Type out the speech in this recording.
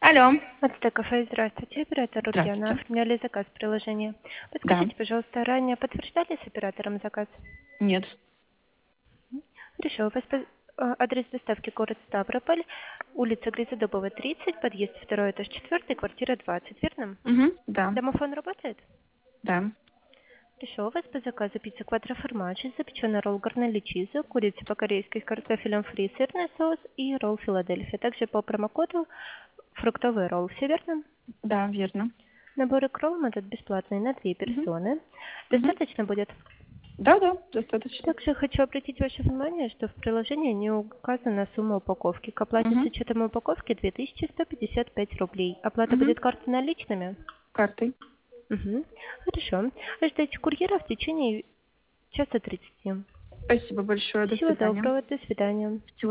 Алло, Отстой кафе, здравствуйте. Оператор Ульяна. здравствуйте. Оформляли заказ в приложении. Да, Подскажите, пожалуйста, ранее подтверждали с оператором заказ? нет. Хорошо. У вас адрес доставки город Ставрополь, улица Грязодобова, 30, подъезд 2, этаж 4, квартира 20, верно? Да, Домофон работает? да. Хорошо. У вас по заказу пицца квадроформаджи, запеченный ролл горнелли чиза, курица по-корейски с картофелем фри, сырный соус и ролл Филадельфия. Также по промокоду фруктовый ролл. Все верно? Да, верно. Набор икром этот бесплатный на 2 Мгм, персоны. мгм. Достаточно будет? Да, да, достаточно. Также хочу обратить ваше внимание, что в приложении не указана сумма упаковки. К оплате с Мгм, учетом упаковки 2155 рублей. Оплата мгм. будет картой наличными? Картой. Угу. Хорошо. Ждите курьера в течение часа 30. Спасибо большое. До Всего свидания. доброго. До свидания. Всего